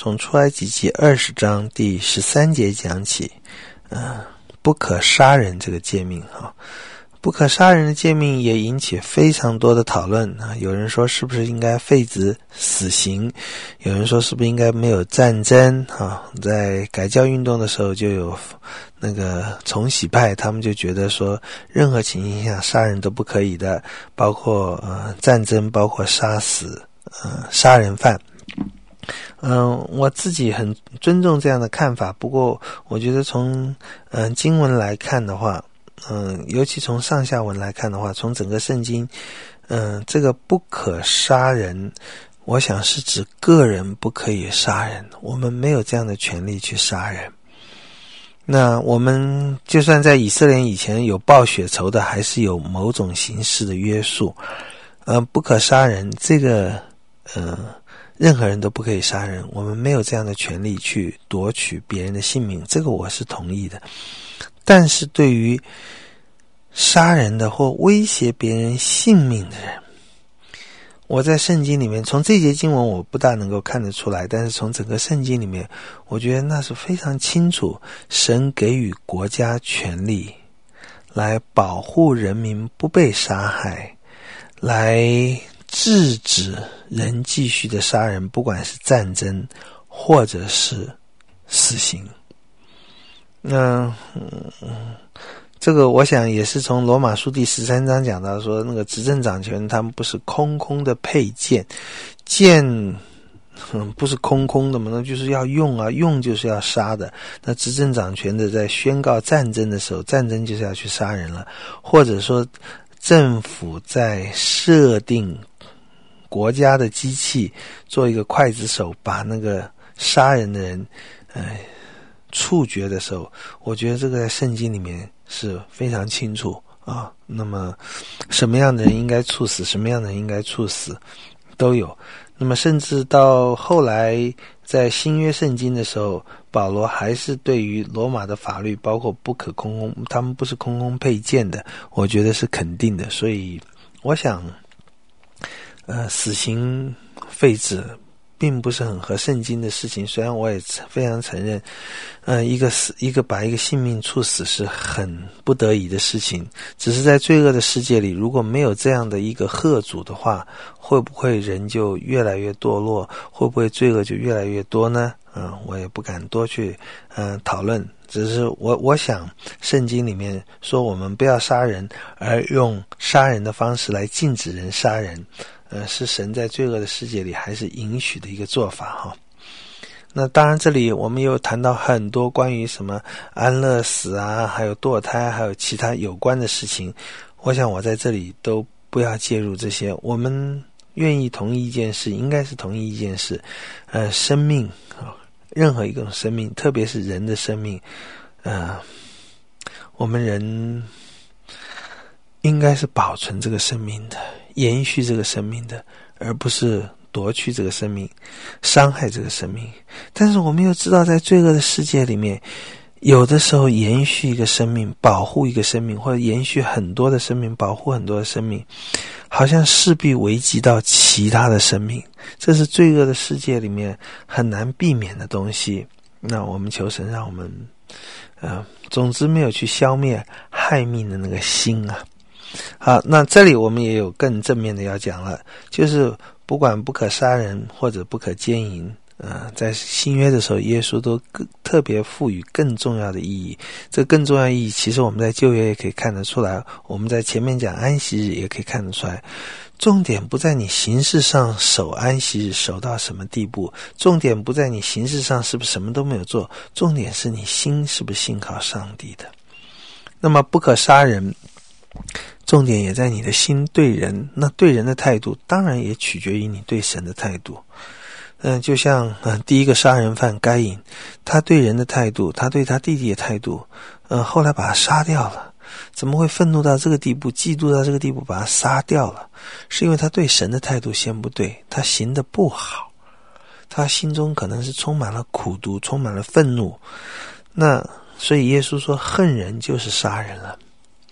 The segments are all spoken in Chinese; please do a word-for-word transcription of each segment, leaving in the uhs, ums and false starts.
从出埃及记二十章第十三节讲起，呃，不可杀人这个诫命哈。不可杀人的诫命也引起非常多的讨论啊！有人说是不是应该废止死刑？有人说是不是应该没有战争啊？在改教运动的时候就有那个重洗派，他们就觉得说任何情形下杀人都不可以的，包括呃战争，包括杀死呃杀人犯。嗯、呃，我自己很尊重这样的看法，不过我觉得从嗯、呃、经文来看的话。嗯，尤其从上下文来看的话，从整个圣经，嗯，这个不可杀人，我想是指个人不可以杀人，我们没有这样的权利去杀人。那我们就算在以色列以前有报血仇的，还是有某种形式的约束。呃，不可杀人，这个，呃，任何人都不可以杀人，我们没有这样的权利去夺取别人的性命，这个我是同意的。但是对于杀人的或威胁别人性命的人，我在圣经里面，从这节经文我不大能够看得出来，但是从整个圣经里面，我觉得那是非常清楚，神给予国家权力来保护人民不被杀害，来制止人继续的杀人，不管是战争或者是死刑。那嗯，这个我想也是从罗马书第十三章讲到说，那个执政掌权他们不是空空的配剑，剑嗯不是空空的嘛，那就是要用啊，用就是要杀的。那执政掌权的在宣告战争的时候，战争就是要去杀人了，或者说政府在设定国家的机器做一个刽子手，把那个杀人的人哎处决的时候，我觉得这个在圣经里面是非常清楚啊。那么什么样的人应该处死，什么样的人应该处死都有。那么甚至到后来在新约圣经的时候，保罗还是对于罗马的法律，包括不可空空，他们不是空空配剑的，我觉得是肯定的。所以我想呃，死刑废止并不是很合圣经的事情，虽然我也非常承认，呃，一个死一个把一个性命处死是很不得已的事情，只是在罪恶的世界里，如果没有这样的一个吓阻的话，会不会人就越来越堕落？会不会罪恶就越来越多呢？嗯、呃，我也不敢多去嗯、呃、讨论，只是我我想圣经里面说我们不要杀人，而用杀人的方式来禁止人杀人。呃，是神在罪恶的世界里还是允许的一个做法哈。那当然这里我们又谈到很多关于什么安乐死啊，还有堕胎，还有其他有关的事情，我想我在这里都不要介入这些。我们愿意同意一件事，应该是同意一件事，呃，生命啊，任何一种生命，特别是人的生命，呃，我们人应该是保存这个生命的，延续这个生命的，而不是夺去这个生命，伤害这个生命。但是我们又知道，在罪恶的世界里面，有的时候延续一个生命，保护一个生命，或者延续很多的生命，保护很多的生命，好像势必危及到其他的生命，这是罪恶的世界里面很难避免的东西。那我们求神让我们呃，总之没有去消灭害命的那个心啊。好，那这里我们也有更正面的要讲了，就是不管不可杀人或者不可奸淫，呃，在新约的时候，耶稣都特别赋予更重要的意义。这更重要的意义，其实我们在旧约也可以看得出来，我们在前面讲安息日也可以看得出来。重点不在你形式上守安息日守到什么地步，重点不在你形式上是不是什么都没有做，重点是你心是不是信靠上帝的。那么不可杀人，重点也在你的心对人，那对人的态度当然也取决于你对神的态度。嗯、呃，就像嗯、呃、第一个杀人犯该隐，他对人的态度，他对他弟弟的态度，呃后来把他杀掉了，怎么会愤怒到这个地步，嫉妒到这个地步把他杀掉了？是因为他对神的态度先不对，他行得不好，他心中可能是充满了苦毒，充满了愤怒。那所以耶稣说恨人就是杀人了。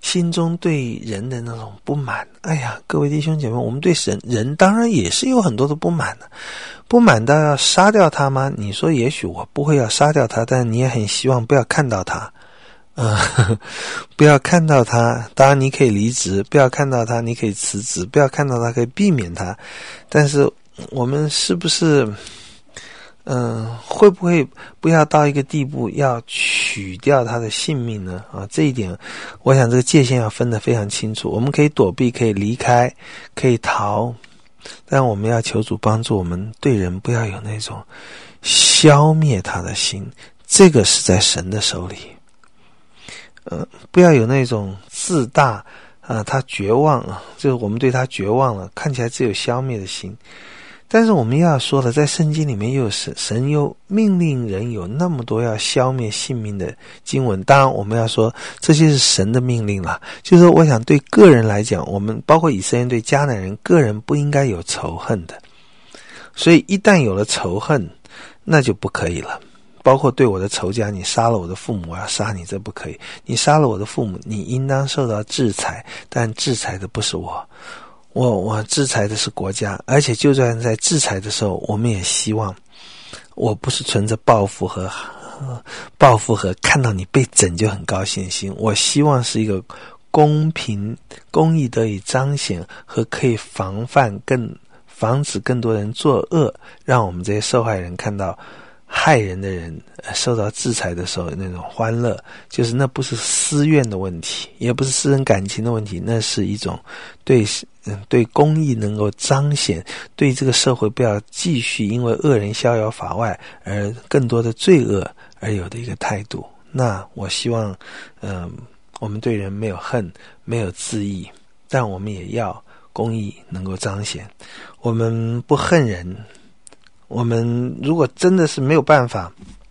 心中对人的那种不满。哎呀，各位弟兄姐妹，我们对神人当然也是有很多的不满的，不满到要杀掉他吗？你说也许我不会要杀掉他，但你也很希望不要看到他。呃呵呵不要看到他，当然你可以离职，不要看到他你可以辞职，不要看到他可以避免他。但是我们是不是嗯、呃，会不会不要到一个地步要取掉他的性命呢？啊，这一点我想这个界限要分得非常清楚。我们可以躲避，可以离开，可以逃，但我们要求主帮助我们对人不要有那种消灭他的心，这个是在神的手里。呃，不要有那种自大啊、呃，他绝望啊，就是我们对他绝望了，看起来只有消灭的心。但是我们要说了，在圣经里面又有神神又命令人有那么多要消灭性命的经文。当然我们要说这些是神的命令啦，就是说我想对个人来讲，我们包括以色列人对迦南人，个人不应该有仇恨的。所以一旦有了仇恨，那就不可以了。包括对我的仇家，你杀了我的父母，我要杀你，这不可以。你杀了我的父母，你应当受到制裁，但制裁的不是我，我我制裁的是国家。而且就算在制裁的时候，我们也希望，我不是存着报复和呃报复和看到你被拯就很高兴的心，我希望是一个公平公义得以彰显和可以防范更防止更多人作恶，让我们这些受害人看到害人的人受到制裁的时候那种欢乐，就是那不是私怨的问题，也不是私人感情的问题，那是一种对对公义能够彰显，对这个社会不要继续因为恶人逍遥法外而更多的罪恶而有的一个态度。那我希望嗯、呃，我们对人没有恨，没有自义，但我们也要公义能够彰显。我们不恨人，我们如果真的是没有办法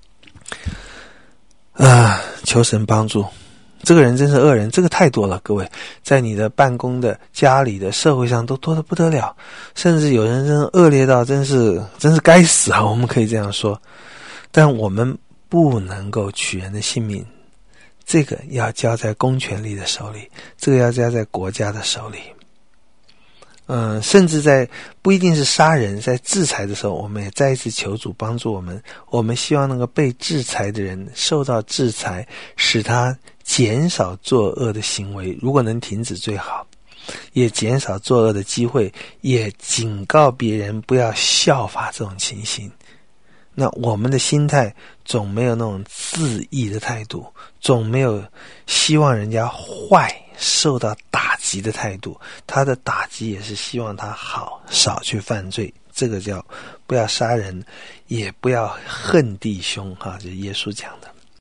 啊，求神帮助。这个人真是恶人，这个太多了，各位，在你的办公的、家里的、社会上都多得不得了，甚至有人真的恶劣到真是真是该死啊，我们可以这样说。但我们不能够取人的性命，这个要交在公权力的手里，这个要交在国家的手里。嗯，甚至在不一定是杀人，在制裁的时候，我们也再一次求主帮助我们。我们希望那个被制裁的人受到制裁，使他减少作恶的行为，如果能停止最好，也减少作恶的机会，也警告别人不要效法这种情形。那我们的心态总没有那种自义的态度，总没有希望人家坏受到打击的态度，他的打击也是希望他好，少去犯罪。这个叫不要杀人，也不要恨弟兄，哈，这是耶稣讲的。